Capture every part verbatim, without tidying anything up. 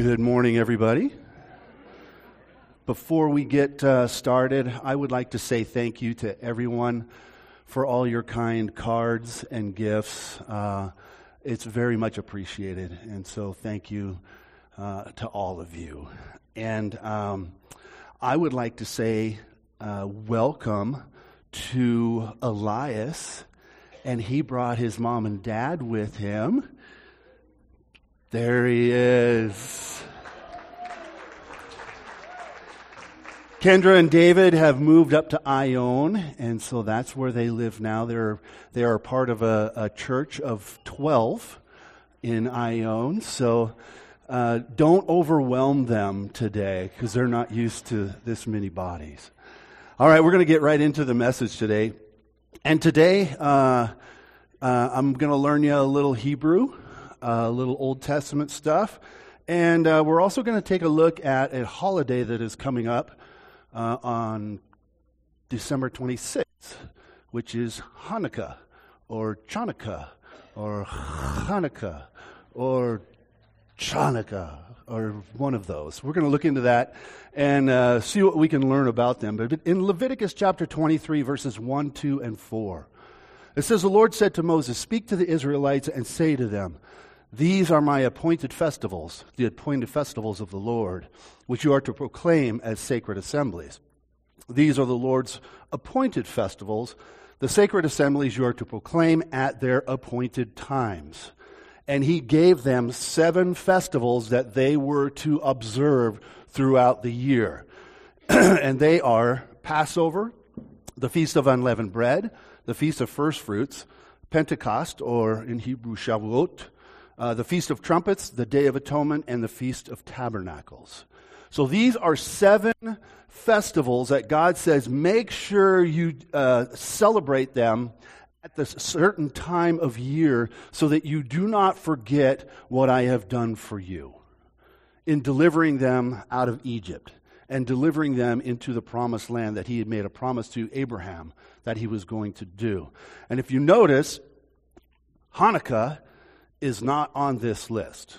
Good morning, everybody. Before we get uh, started, I would like to say thank you to everyone for all your kind cards and gifts. Uh, it's very much appreciated, and so thank you uh, to all of you. And um, I would like to say uh, welcome to Elias, and he brought his mom and dad with him. There he is. Kendra and David have moved up to Ione, and so that's where they live now. They're they are part of a, a church of twelve in Ione, so uh, don't overwhelm them today because they're not used to this many bodies. All right, we're going to get right into the message today. And today, uh, uh, I'm going to learn you a little Hebrew, a little Old Testament stuff, and uh, we're also going to take a look at a holiday that is coming up uh, on December twenty-sixth, which is Hanukkah, or Chanukah, or Hanukkah, or Chanukah, or one of those. We're going to look into that and uh, see what we can learn about them. But in Leviticus chapter twenty-three, verses one, two, and four, it says, "The Lord said to Moses, speak to the Israelites and say to them, these are my appointed festivals, the appointed festivals of the Lord, which you are to proclaim as sacred assemblies. These are the Lord's appointed festivals, the sacred assemblies you are to proclaim at their appointed times." And he gave them seven festivals that they were to observe throughout the year. And they are Passover, the Feast of Unleavened Bread, the Feast of First Fruits, Pentecost, or in Hebrew, Shavuot, uh, the Feast of Trumpets, the Day of Atonement, and the Feast of Tabernacles. So these are seven festivals that God says, make sure you uh, celebrate them at this certain time of year so that you do not forget what I have done for you in delivering them out of Egypt and delivering them into the promised land that he had made a promise to Abraham that he was going to do. And if you notice, Hanukkah is not on this list.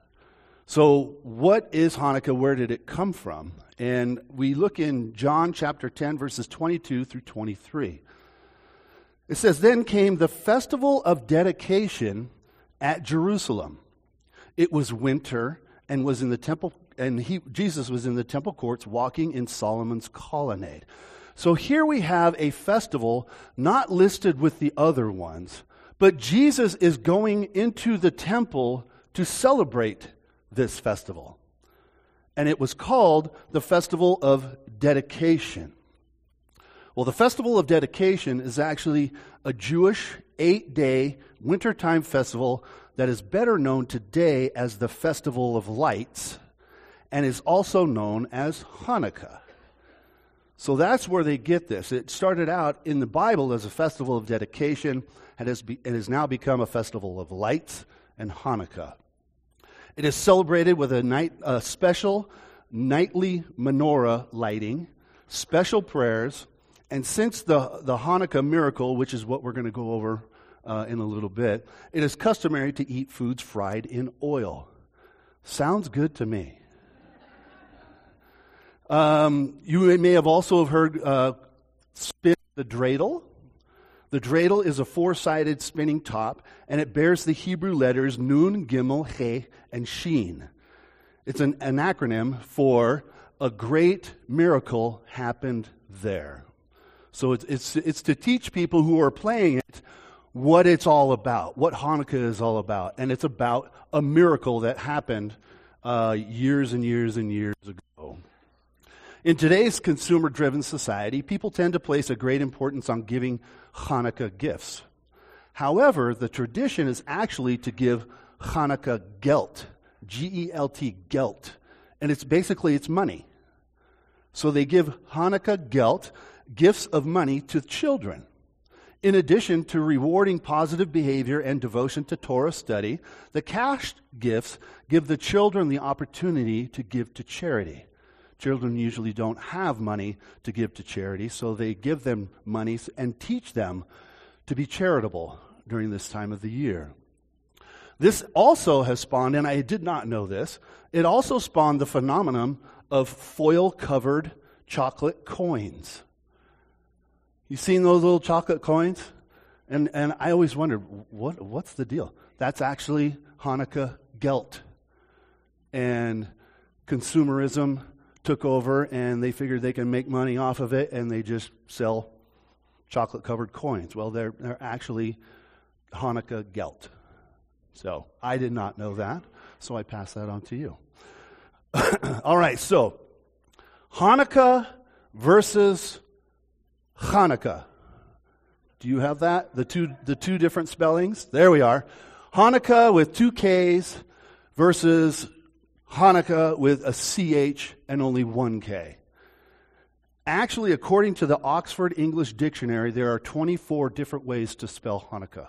So what is Hanukkah? Where did it come from? And we look in John chapter ten, verses twenty-two through twenty-three. It says, "Then came the festival of dedication at Jerusalem. It was winter and was in the temple, and he, Jesus was in the temple courts walking in Solomon's colonnade." So here we have a festival not listed with the other ones, but Jesus is going into the temple to celebrate this festival. And it was called the Festival of Dedication. Well, the Festival of Dedication is actually a Jewish eight-day wintertime festival that is better known today as the Festival of Lights and is also known as Hanukkah. So that's where they get this. It started out in the Bible as a festival of dedication and has, be, it has now become a festival of lights and Hanukkah. It is celebrated with a, night, a special nightly menorah lighting, special prayers, and since the, the Hanukkah miracle, which is what we're going to go over uh, in a little bit, it is customary to eat foods fried in oil. Sounds good to me. Um, you may have also heard uh, spin the dreidel. The dreidel is a four-sided spinning top, and it bears the Hebrew letters Nun, Gimel, He, and Shin. It's an, an acronym for a great miracle happened there. So it's, it's it's to teach people who are playing it what it's all about, what Hanukkah is all about. And it's about a miracle that happened uh, years and years and years ago. In today's consumer-driven society, people tend to place a great importance on giving Hanukkah gifts. However, the tradition is actually to give Hanukkah gelt, G E L T, gelt. And it's basically, it's money. So they give Hanukkah gelt, gifts of money to children. In addition to rewarding positive behavior and devotion to Torah study, the cash gifts give the children the opportunity to give to charity. Children usually don't have money to give to charity, so they give them money and teach them to be charitable during this time of the year. This also has spawned, and I did not know this, it also spawned the phenomenon of foil-covered chocolate coins. You seen those little chocolate coins? And and I always wondered, what what's the deal? That's actually Hanukkah gelt. And consumerism took over, and they figured they can make money off of it, and they just sell chocolate-covered coins. Well, they're they're actually Hanukkah gelt. So I did not know that, so I pass that on to you. All right, so Hanukkah versus Hanukkah. Do you have that? The two the two different spellings? There we are. Hanukkah with two K's versus Hanukkah with a C H and only one K. Actually, according to the Oxford English Dictionary, there are twenty-four different ways to spell Hanukkah.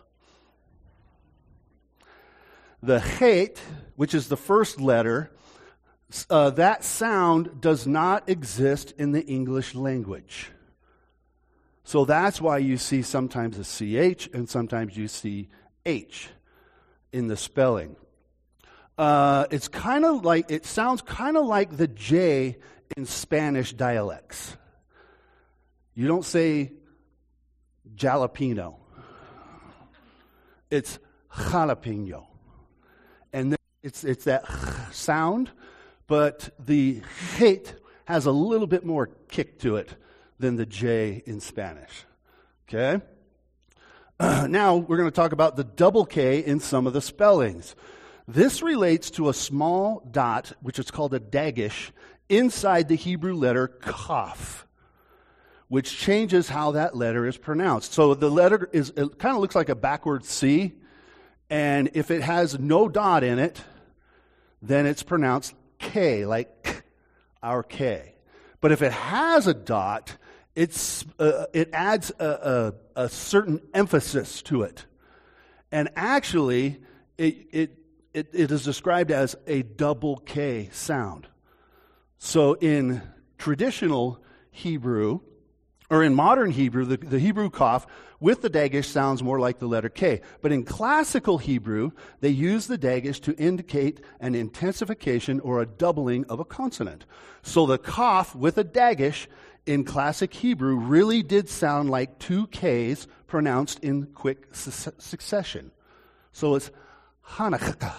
The Chet, which is the first letter, uh, that sound does not exist in the English language. So that's why you see sometimes a C H and sometimes you see H in the spelling. Uh, it's kind of like, it sounds kind of like the J in Spanish dialects. You don't say jalapeno. It's jalapeno. And it's it's that sound, but the Chet has a little bit more kick to it than the J in Spanish. Okay? Uh, now we're going to talk about the double K in some of the spellings. This relates to a small dot, which is called a dagesh, inside the Hebrew letter kaf, which changes how that letter is pronounced. So the letter is, it kind of looks like a backward C, and if it has no dot in it, then it's pronounced K, like K, our K. But if it has a dot, it's uh, it adds a, a, a certain emphasis to it. And actually, it, it it it is described as a double K sound. So in traditional Hebrew, or in modern Hebrew, the, the Hebrew kaf with the dagesh sounds more like the letter K. But in classical Hebrew, they use the dagesh to indicate an intensification or a doubling of a consonant. So the kaf with a dagesh in classic Hebrew really did sound like two Ks pronounced in quick su- succession. So it's Hanukkah.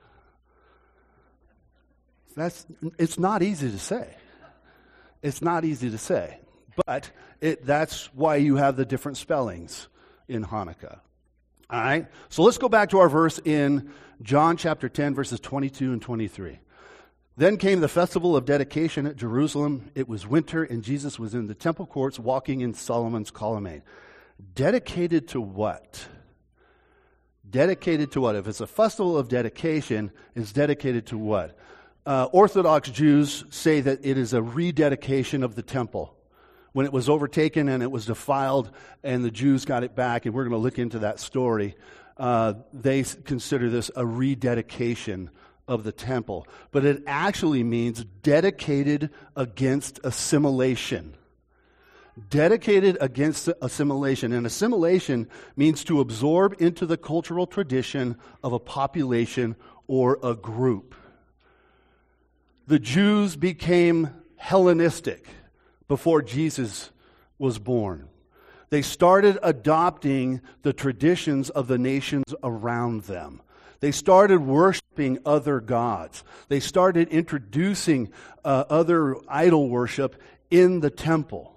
That's, it's not easy to say. It's not easy to say. But it, that's why you have the different spellings in Hanukkah. All right? So let's go back to our verse in John chapter ten, verses twenty-two and twenty-three. Then came the festival of dedication at Jerusalem. It was winter, and Jesus was in the temple courts walking in Solomon's colonnade. Dedicated to what? Dedicated to what? If it's a festival of dedication, it's dedicated to what? Uh, Orthodox Jews say that it is a rededication of the temple. When it was overtaken and it was defiled and the Jews got it back, and we're going to look into that story, uh, they consider this a rededication of the temple. But it actually means dedicated against assimilation. Dedicated against assimilation. And assimilation means to absorb into the cultural tradition of a population or a group. The Jews became Hellenistic before Jesus was born. They started adopting the traditions of the nations around them. They started worshiping other gods. They started introducing uh, other idol worship in the temple.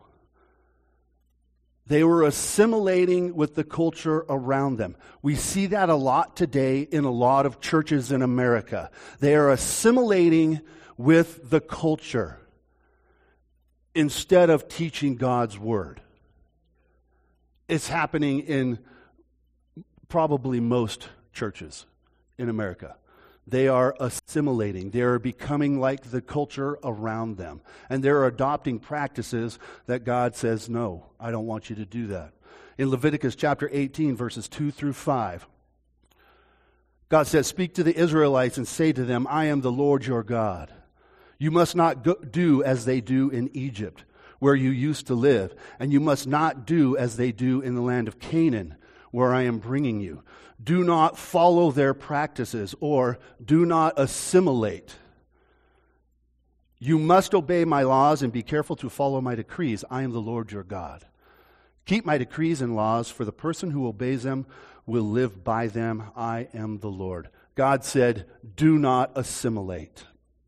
They were assimilating with the culture around them. We see that a lot today in a lot of churches in America. They are assimilating with the culture instead of teaching God's word. It's happening in probably most churches in America. They are assimilating. They are becoming like the culture around them. And they're adopting practices that God says, no, I don't want you to do that. In Leviticus chapter eighteen, verses two through five, God says, speak to the Israelites and say to them, I am the Lord your God. You must not go, do as they do in Egypt, where you used to live, and you must not do as they do in the land of Canaan, where I am bringing you. Do not follow their practices, or do not assimilate. You must obey my laws and be careful to follow my decrees. I am the Lord your God. Keep my decrees and laws, for the person who obeys them will live by them. I am the Lord. God said, do not assimilate.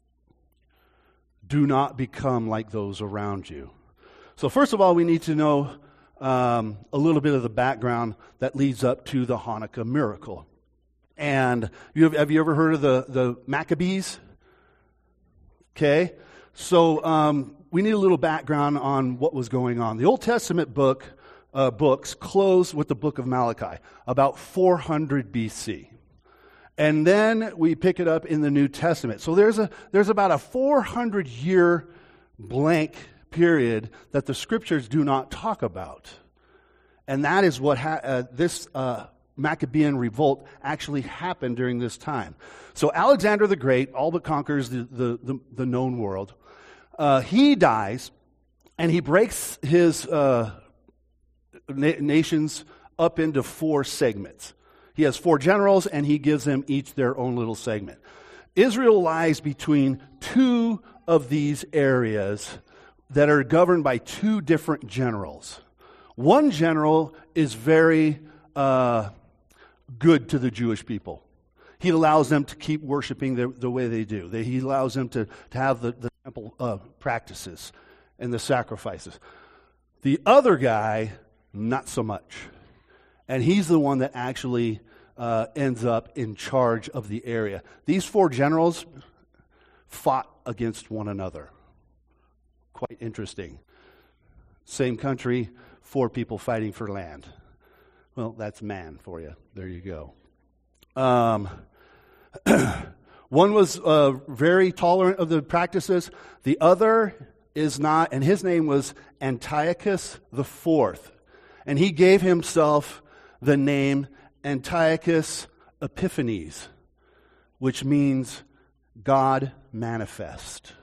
Do not become like those around you. So first of all, we need to know um, a little bit of the background that leads up to the Hanukkah miracle. And you have, have you ever heard of the, the Maccabees? Okay, so um, we need a little background on what was going on. The Old Testament book uh, books close with the book of Malachi, about four hundred B C. And then we pick it up in the New Testament. So there's a there's about a four hundred year blank period that the Scriptures do not talk about. And that is what ha- uh, this uh, Maccabean revolt actually happened during this time. So Alexander the Great all but conquers the, the, the, the known world. Uh, he dies, and he breaks his uh, na- nations up into four segments. He has four generals, and he gives them each their own little segment. Israel lies between two of these areas that are governed by two different generals. One general is very uh, good to the Jewish people. He allows them to keep worshiping the, the way they do. They, he allows them to, to have the, the temple uh, practices and the sacrifices. The other guy, not so much. And he's the one that actually uh, ends up in charge of the area. These four generals fought against one another. Quite interesting. Same country, four people fighting for land. Well, that's man for you. There you go. Um, one was uh, very tolerant of the practices. The other is not, and his name was Antiochus the Fourth. And he gave himself the name Antiochus Epiphanes, which means God manifest.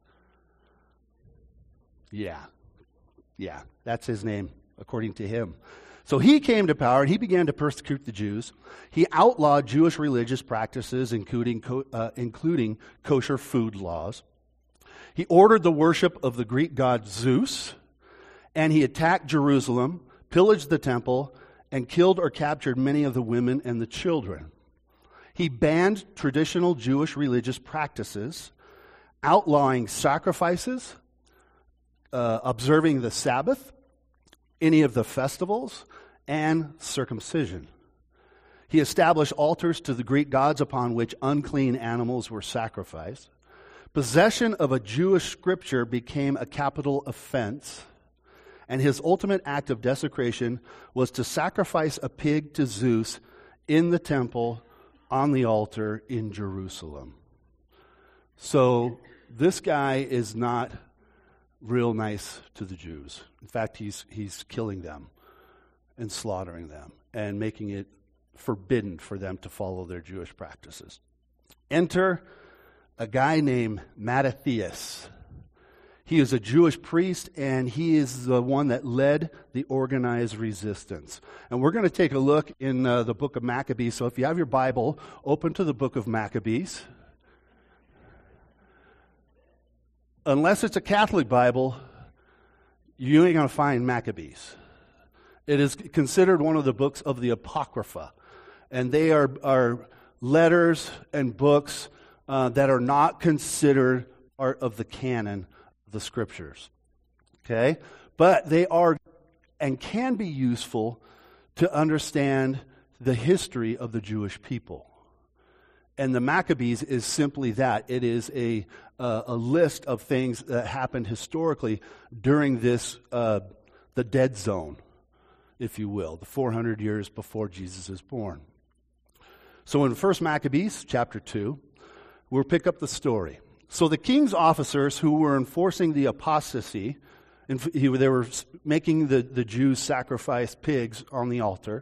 Yeah, yeah, that's his name, according to him. So he came to power, and he began to persecute the Jews. He outlawed Jewish religious practices, including, uh, including kosher food laws. He ordered the worship of the Greek god Zeus, and he attacked Jerusalem, pillaged the temple, and killed or captured many of the women and the children. He banned traditional Jewish religious practices, outlawing sacrifices, uh, observing the Sabbath, any of the festivals, and circumcision. He established altars to the Greek gods upon which unclean animals were sacrificed. Possession of a Jewish scripture became a capital offense, and his ultimate act of desecration was to sacrifice a pig to Zeus in the temple on the altar in Jerusalem. So this guy is not real nice to the Jews. In fact, he's he's killing them and slaughtering them and making it forbidden for them to follow their Jewish practices. Enter a guy named Mattathias. He is a Jewish priest, and he is the one that led the organized resistance. And we're going to take a look in uh, the book of Maccabees. So if you have your Bible, open to the book of Maccabees. Unless it's a Catholic Bible, you ain't going to find Maccabees. It is considered one of the books of the Apocrypha. And they are, are letters and books uh, that are not considered part of the canon of the Scriptures. Okay? But they are and can be useful to understand the history of the Jewish people. And the Maccabees is simply that. It is a uh, a list of things that happened historically during this, uh, the dead zone, if you will, the four hundred years before Jesus is born. So in First Maccabees, chapter two, we'll pick up the story. So the king's officers who were enforcing the apostasy, and they were making the, the Jews sacrifice pigs on the altar,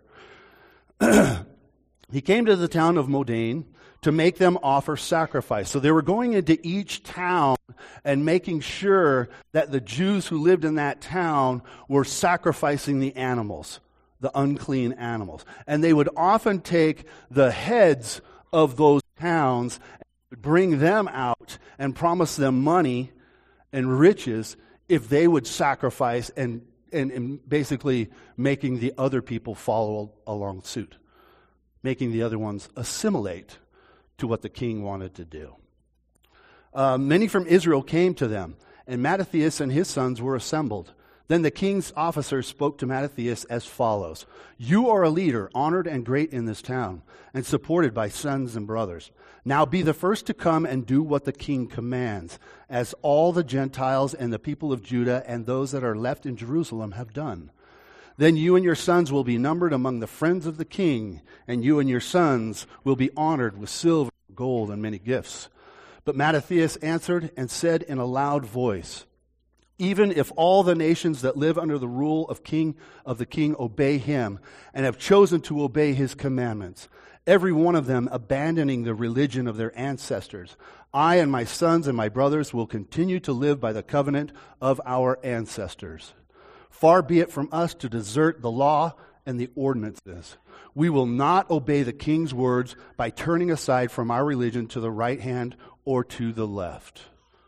he came to the town of Modane to make them offer sacrifice. So they were going into each town and making sure that the Jews who lived in that town were sacrificing the animals the unclean animals. And they would often take the heads of those towns, and bring them out, and promise them money and riches if they would sacrifice and, and, and basically making the other people follow along suit, making the other ones assimilate to what the king wanted to do. Uh, many from Israel came to them, and Mattathias and his sons were assembled. Then the king's officers spoke to Mattathias as follows: "You are a leader, honored and great in this town, and supported by sons and brothers. Now be the first to come and do what the king commands, as all the Gentiles and the people of Judah and those that are left in Jerusalem have done. Then you and your sons will be numbered among the friends of the king, and you and your sons will be honored with silver, gold, and many gifts." But Mattathias answered and said in a loud voice, "Even if all the nations that live under the rule of king of the king obey him and have chosen to obey his commandments, every one of them abandoning the religion of their ancestors, I and my sons and my brothers will continue to live by the covenant of our ancestors. Far be it from us to desert the law and the ordinances. We will not obey the king's words by turning aside from our religion to the right hand or to the left."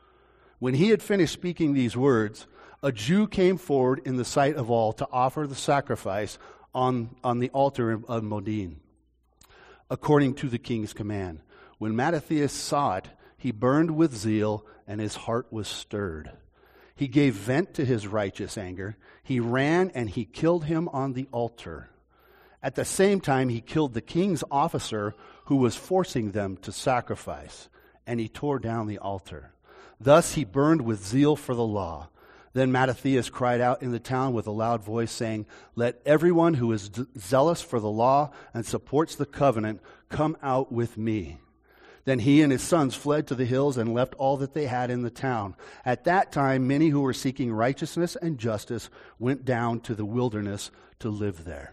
When he had finished speaking these words, a Jew came forward in the sight of all to offer the sacrifice on, on the altar of Modin, according to the king's command. When Mattathias saw it, he burned with zeal, and his heart was stirred. He gave vent to his righteous anger. He ran and he killed him on the altar. At the same time, he killed the king's officer who was forcing them to sacrifice, and he tore down the altar. Thus he burned with zeal for the law. Then Mattathias cried out in the town with a loud voice, saying, "Let everyone who is zealous for the law and supports the covenant come out with me." Then he and his sons fled to the hills and left all that they had in the town. At that time, many who were seeking righteousness and justice went down to the wilderness to live there.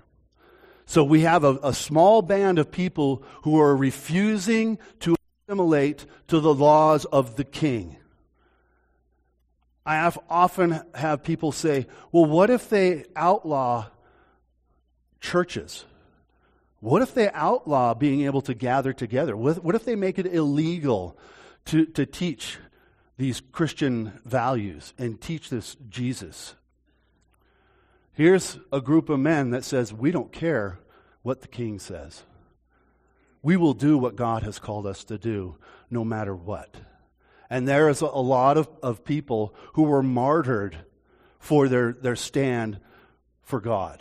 So we have a, a small band of people who are refusing to assimilate to the laws of the king. I have often have people say, well, what if they outlaw churches? What if they outlaw being able to gather together? What, what if they make it illegal to, to teach these Christian values and teach this Jesus? Here's a group of men that says, we don't care what the king says. We will do what God has called us to do, no matter what. And there is a lot of, of people who were martyred for their, their stand for God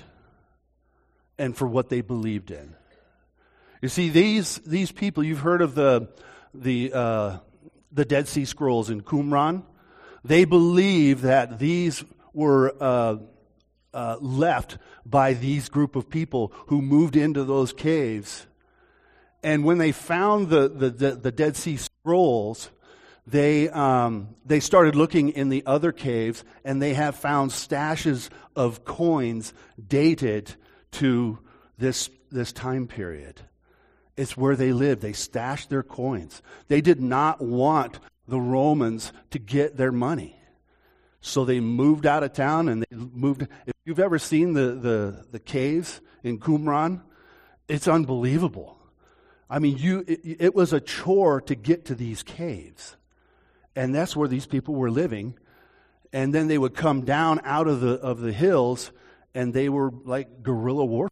and for what they believed in. You see, these these people, you've heard of the the uh, the Dead Sea Scrolls in Qumran. They believe that these were uh, uh, left by these group of people who moved into those caves. And when they found the the, the, the Dead Sea Scrolls, They um, they started looking in the other caves, and they have found stashes of coins dated to this this time period. It's where they lived. They stashed their coins. They did not want the Romans to get their money, so they moved out of town and they moved. If you've ever seen the the, the caves in Qumran, it's unbelievable. I mean, you it, it was a chore to get to these caves. And that's where these people were living. And then they would come down out of the of the hills, and they were like guerrilla warfare,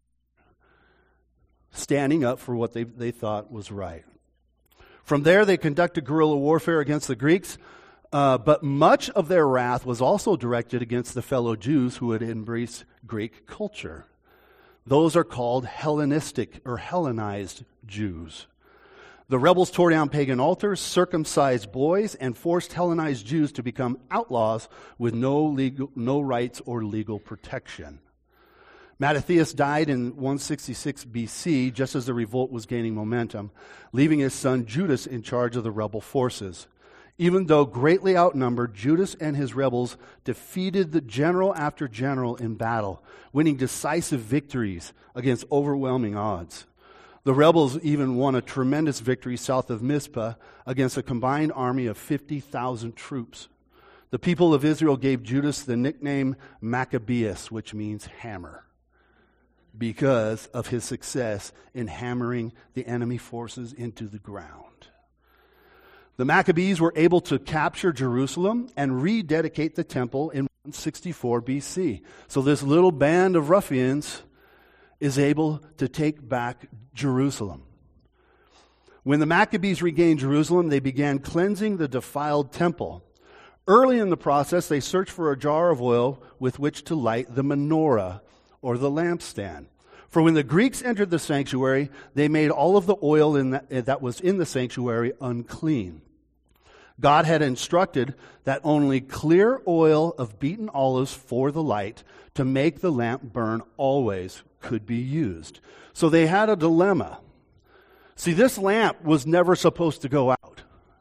standing up for what they, they thought was right. From there, they conducted guerrilla warfare against the Greeks, uh, but much of their wrath was also directed against the fellow Jews who had embraced Greek culture. Those are called Hellenistic or Hellenized Jews. The rebels tore down pagan altars, circumcised boys, and forced Hellenized Jews to become outlaws with no legal, no rights or legal protection. Mattathias died in one sixty-six B C, just as the revolt was gaining momentum, leaving his son Judas in charge of the rebel forces. Even though greatly outnumbered, Judas and his rebels defeated the general after general in battle, winning decisive victories against overwhelming odds. The rebels even won a tremendous victory south of Mizpah against a combined army of fifty thousand troops. The people of Israel gave Judas the nickname Maccabeus, which means hammer. because of his success in hammering the enemy forces into the ground. The Maccabees were able to capture Jerusalem and rededicate the temple in one sixty-four B C. So this little band of ruffians is able to take back Jerusalem. When the Maccabees regained Jerusalem, they began cleansing the defiled temple. Early in the process, they searched for a jar of oil with which to light the menorah, or the lampstand. For when the Greeks entered the sanctuary, they made all of the oil in that, that was in the sanctuary unclean. God had instructed that only clear oil of beaten olives for the light to make the lamp burn always could be used. So they had a dilemma. See, this lamp was never supposed to go out.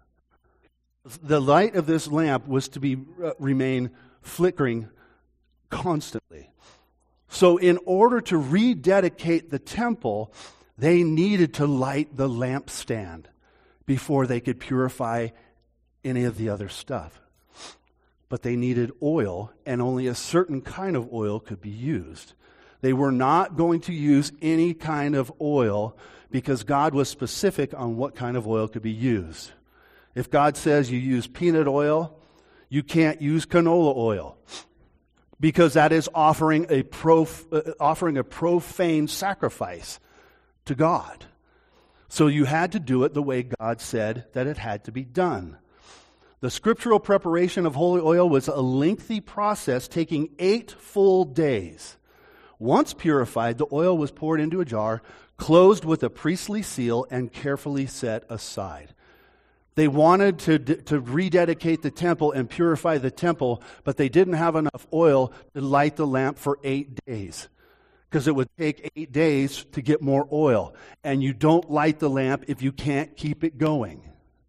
The light of this lamp was to be uh, remain flickering constantly. So in order to rededicate the temple, they needed to light the lampstand before they could purify any of the other stuff. But they needed oil, and only a certain kind of oil could be used. They were not going to use any kind of oil because God was specific on what kind of oil could be used. If God says you use peanut oil, you can't use canola oil because that is offering a prof, uh, offering a profane sacrifice to God. So you had to do it the way God said that it had to be done. The scriptural preparation of holy oil was a lengthy process taking eight full days. Once purified, the oil was poured into a jar, closed with a priestly seal, and carefully set aside. They wanted to, to rededicate the temple and purify the temple, but they didn't have enough oil to light the lamp for eight days. Because it would take eight days to get more oil. And you don't light the lamp if you can't keep it going.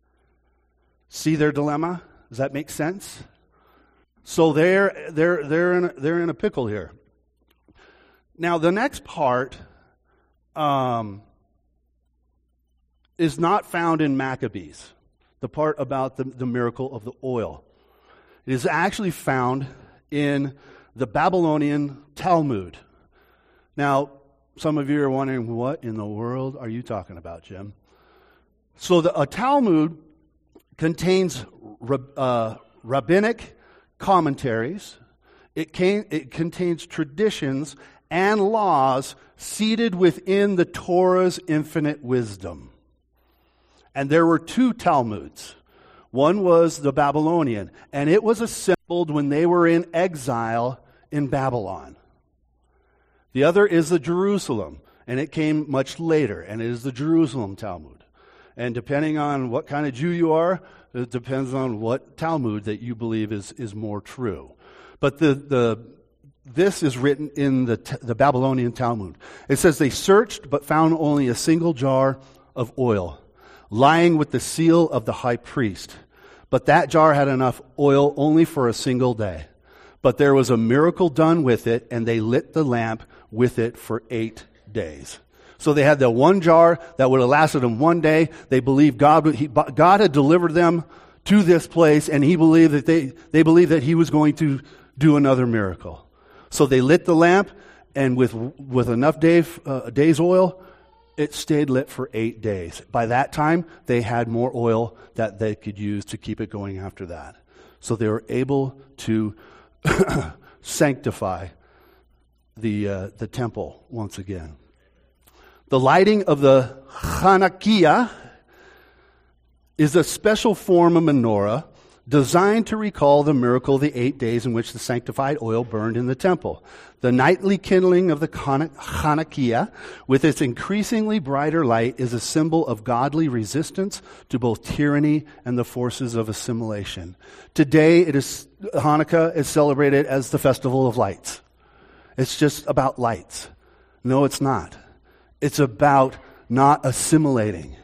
See their dilemma? Does that make sense? So they're, they're, they're, in a, they're in a pickle here. Now, the next part um, is not found in Maccabees, the part about the, the miracle of the oil. It is actually found in the Babylonian Talmud. Now, some of you are wondering, what in the world are you talking about, Jim? So the a Talmud contains uh, rabbinic commentaries. It, can, it contains traditions and laws seated within the Torah's infinite wisdom. And there were two Talmuds. One was the Babylonian, and it was assembled when they were in exile in Babylon. The other is the Jerusalem, and it came much later, and it is the Jerusalem Talmud. And depending on what kind of Jew you are, it depends on what Talmud that you believe is, is more true. But the, the this is written in the, the Babylonian Talmud. It says they searched but found only a single jar of oil, lying with the seal of the high priest. But that jar had enough oil only for a single day. But there was a miracle done with it, and they lit the lamp with it for eight days. So they had the one jar that would have lasted them one day. They believed God would, he, God had delivered them to this place, and he believed that they, they believed that he was going to do another miracle. So they lit the lamp, and with with enough day, uh, days oil, it stayed lit for eight days. By that time, they had more oil that they could use to keep it going after that. So they were able to sanctify the uh, the temple once again. The lighting of the Hanukkah is a special form of menorah designed to recall the miracle of the eight days in which the sanctified oil burned in the temple. The nightly kindling of the Hanukkah, with its increasingly brighter light, is a symbol of godly resistance to both tyranny and the forces of assimilation. Today, it is Hanukkah is celebrated as the Festival of Lights. It's just about lights. No, it's not. It's about not assimilating,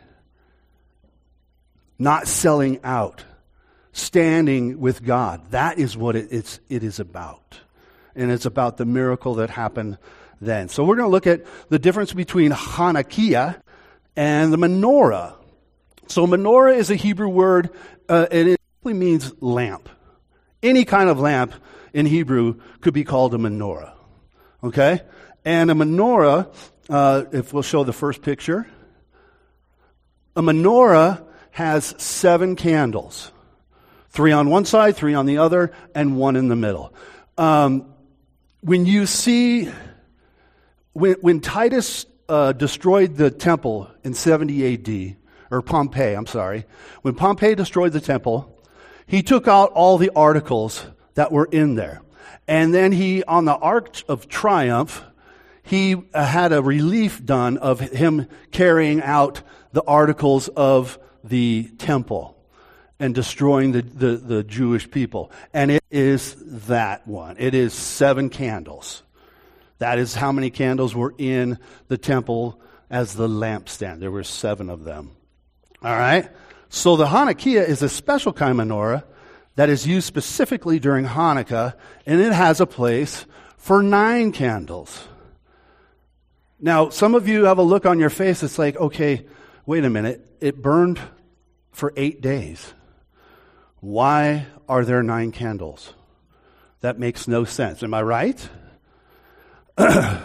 not selling out, standing with God. That is what it, it's, it is about. And it's about the miracle that happened then. So we're going to look at the difference between Hanukkah and the menorah. So menorah is a Hebrew word, uh, and it simply means lamp. Any kind of lamp in Hebrew could be called a menorah. Okay? And a menorah, uh, if we'll show the first picture, a menorah has seven candles. Three on one side, three on the other, and one in the middle. Um, when you see, when, when Titus uh, destroyed the temple in seventy A D, or Pompey, I'm sorry, when Pompey destroyed the temple, he took out all the articles that were in there. And then he, on the Arch of Triumph, he uh, had a relief done of him carrying out the articles of the temple and destroying the, the, the Jewish people. And it is that one. It is seven candles. That is how many candles were in the temple as the lampstand. There were seven of them. All right? So the Hanukkah is a special kind of menorah that is used specifically during Hanukkah, and it has a place for nine candles. Now, some of you have a look on your face. It's like, okay, wait a minute. It burned for eight days. Why are there nine candles? That makes no sense. Am I right? so,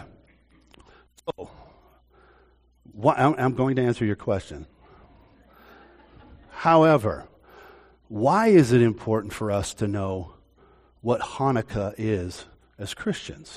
what, I'm going to answer your question. However, why is it important for us to know what Hanukkah is as Christians?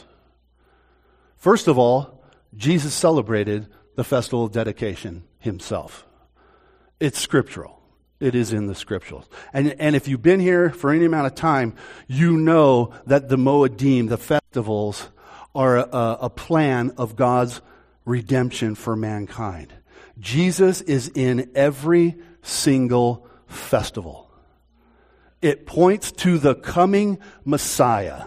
First of all, Jesus celebrated the festival of dedication himself. It's scriptural. It is in the scriptures. And, and if you've been here for any amount of time, you know that the Moedim, the festivals, are a, a plan of God's redemption for mankind. Jesus is in every single festival. It points to the coming Messiah.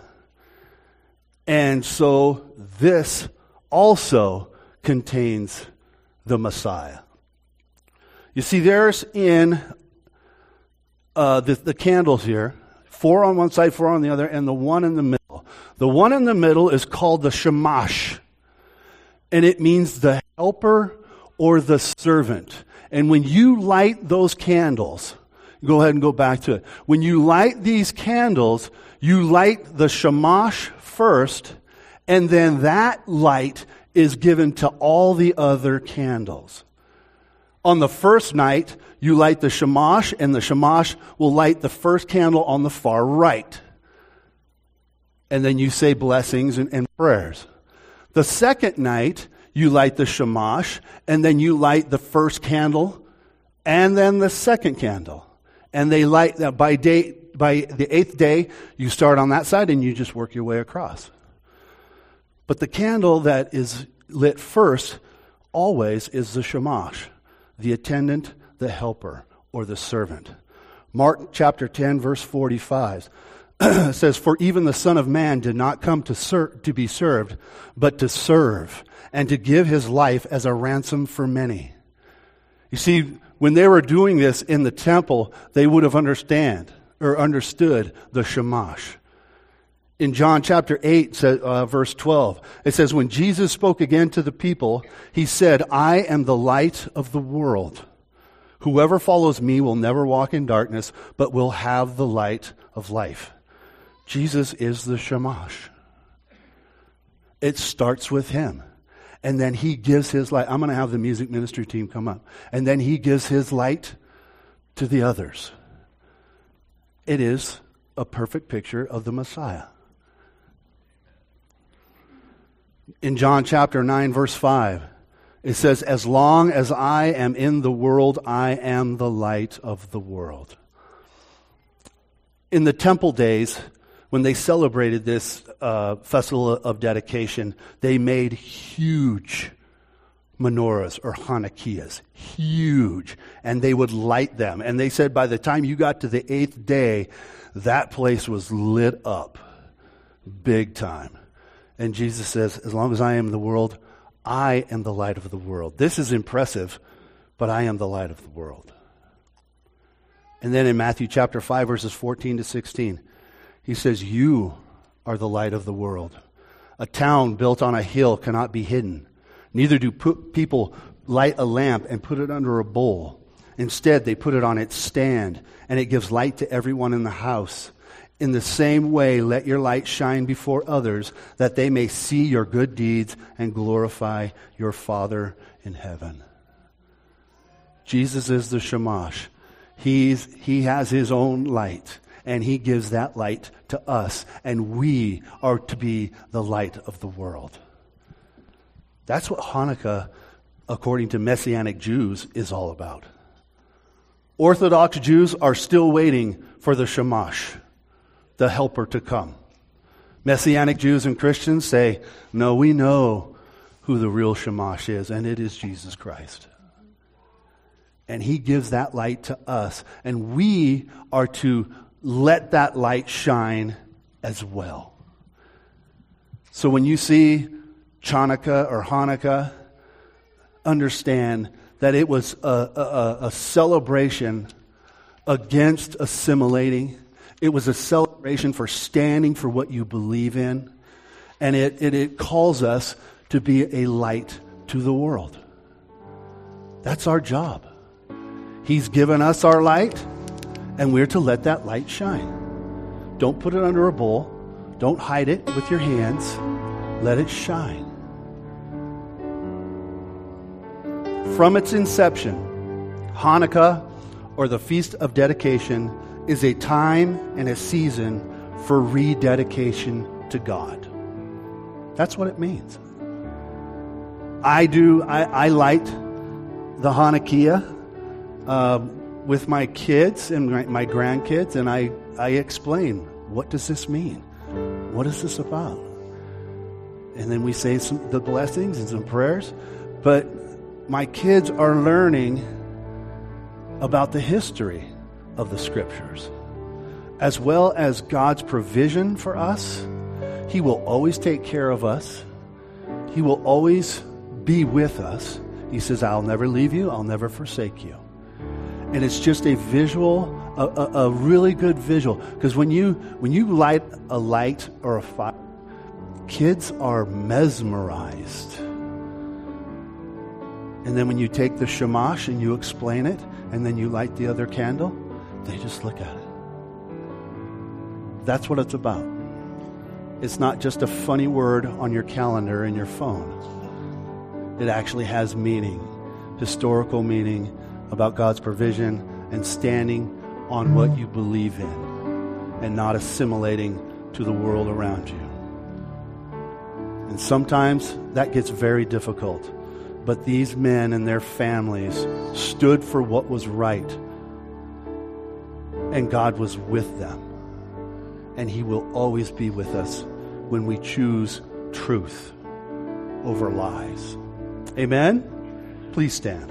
And so this also contains the Messiah. You see, there's in uh, the, the candles here, four on one side, four on the other, and the one in the middle. The one in the middle is called the Shamash, and it means the helper or the servant. And when you light those candles, go ahead and go back to it. When you light these candles, you light the Shamash first, and then that light is given to all the other candles. On the first night, you light the Shamash, and the Shamash will light the first candle on the far right. And then you say blessings and, and prayers. The second night, you light the Shamash, and then you light the first candle, and then the second candle. And they light that by day, by the eighth day, you start on that side, and you just work your way across. But the candle that is lit first always is the Shamash, the attendant, the helper, or the servant. Mark chapter ten, verse forty-five says, "For even the Son of Man did not come to ser- to be served, but to serve, and to give his life as a ransom for many." You see, when they were doing this in the temple, they would have understand or understood the Shamash. In John chapter eight, uh, verse twelve, it says, "When Jesus spoke again to the people, he said, 'I am the light of the world. Whoever follows me will never walk in darkness, but will have the light of life.'" Jesus is the Shamash. It starts with him. And then he gives his light. I'm going to have the music ministry team come up. And then he gives his light to the others. It is a perfect picture of the Messiah. In John chapter nine, verse five, it says, "As long as I am in the world, I am the light of the world." In the temple days, when they celebrated this uh, festival of dedication, they made huge menorahs or Hanukkahs, huge, and they would light them. And they said by the time you got to the eighth day, that place was lit up big time. And Jesus says, "As long as I am in the world, I am the light of the world." This is impressive, but I am the light of the world. And then in Matthew chapter five, verses fourteen to sixteen, he says, "You are the light of the world. A town built on a hill cannot be hidden. Neither do put people light a lamp and put it under a bowl. Instead, they put it on its stand, and it gives light to everyone in the house. In the same way, let your light shine before others, that they may see your good deeds and glorify your Father in heaven. Jesus is the Shamash. He's, he has his own light, and he gives that light to us, and we are to be the light of the world. That's what Hanukkah, according to Messianic Jews, is all about. Orthodox Jews are still waiting for the Shamash, the helper, to come. Messianic Jews and Christians say, no, we know who the real Shamash is, and it is Jesus Christ. And he gives that light to us, and we are to let that light shine as well. So when you see Chanukah or Hanukkah, understand that it was a, a, a celebration against assimilating. It was a celebration for standing for what you believe in. And it, it, it calls us to be a light to the world. That's our job. He's given us our light, and we're to let that light shine. Don't put it under a bowl. Don't hide it with your hands. Let it shine. From its inception, Hanukkah, or the Feast of Dedication, is a time and a season for rededication to God. That's what it means. I do, I, I light the Hanukkah uh, with my kids and my, my grandkids, and I, I explain, what does this mean? What is this about? And then we say some the blessings and some prayers, but my kids are learning about the history of the Scriptures, as well as God's provision for us. He will always take care of us. He will always be with us. He says, I'll never leave you. I'll never forsake you. And it's just a visual, a, a, a really good visual. Because when you, when you light a light or a fire, kids are mesmerized. And then when you take the Shamash and you explain it, and then you light the other candle, they just look at it. That's what it's about. It's not just a funny word on your calendar and your phone. It actually has meaning, historical meaning about God's provision and standing on what you believe in and not assimilating to the world around you. And sometimes that gets very difficult. But these men and their families stood for what was right. And God was with them. And He will always be with us when we choose truth over lies. Amen? Please stand.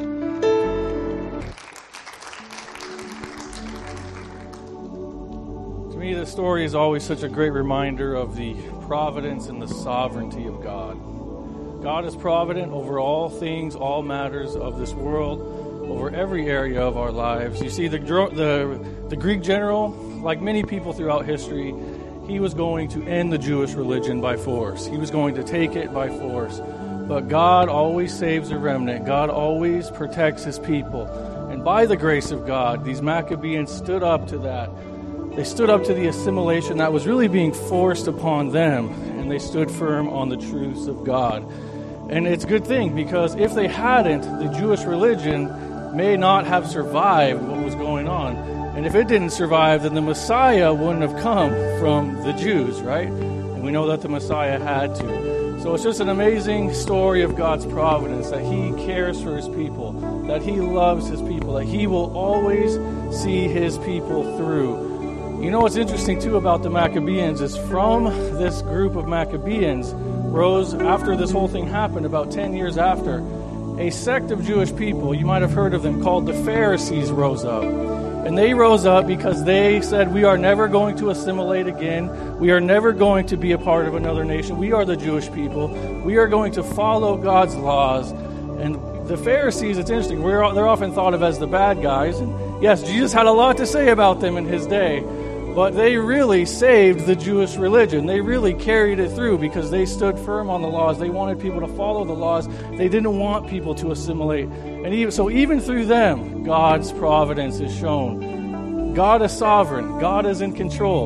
To me, this story is always such a great reminder of the providence and the sovereignty of God. God is provident over all things, all matters of this world, over every area of our lives. You see, the, the, the Greek general, like many people throughout history, he was going to end the Jewish religion by force. He was going to take it by force. But God always saves a remnant. God always protects His people. And by the grace of God, these Maccabees stood up to that. They stood up to the assimilation that was really being forced upon them. And they stood firm on the truths of God. And it's a good thing, because if they hadn't, the Jewish religion may not have survived what was going on. And if it didn't survive, then the Messiah wouldn't have come from the Jews, right? And we know that the Messiah had to. So it's just an amazing story of God's providence, that He cares for His people, that He loves His people, that He will always see His people through. You know what's interesting, too, about the Maccabees is from this group of Maccabees rose, after this whole thing happened, about ten years after, a sect of Jewish people, you might have heard of them, called the Pharisees, rose up. And they rose up because they said, we are never going to assimilate again. We are never going to be a part of another nation. We are the Jewish people. We are going to follow God's laws. And the Pharisees, it's interesting, we're, they're often thought of as the bad guys. And yes, Jesus had a lot to say about them in His day. But they really saved the Jewish religion. They really carried it through because they stood firm on the laws. They wanted people to follow the laws. They didn't want people to assimilate. And even, so even through them, God's providence is shown. God is sovereign. God is in control.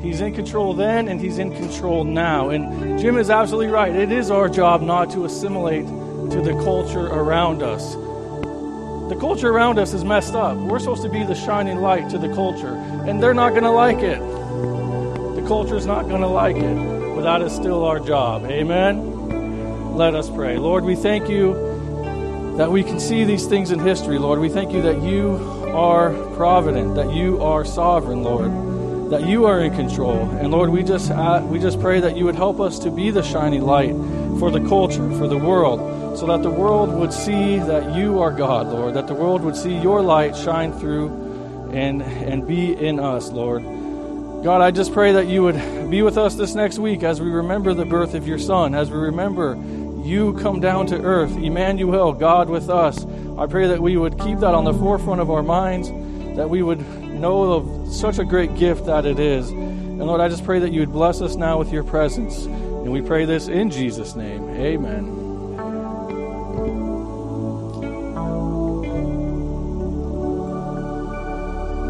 He's in control then, and He's in control now. And Jim is absolutely right. It is our job not to assimilate to the culture around us. The culture around us is messed up. We're supposed to be the shining light to the culture, and they're not going to like it. The culture's not going to like it, but that is still our job. Amen? Let us pray. Lord, we thank you that we can see these things in history, Lord. We thank you that you are provident, that you are sovereign, Lord, that you are in control. And Lord, we just uh, we just pray that you would help us to be the shining light for the culture, for the world, so that the world would see that you are God, Lord, that the world would see your light shine through and and be in us, Lord. God, I just pray that you would be with us this next week as we remember the birth of your Son, as we remember you come down to earth, Emmanuel, God with us. I pray that we would keep that on the forefront of our minds, that we would know of such a great gift that it is. And Lord, I just pray that you would bless us now with your presence. And we pray this in Jesus' name. Amen.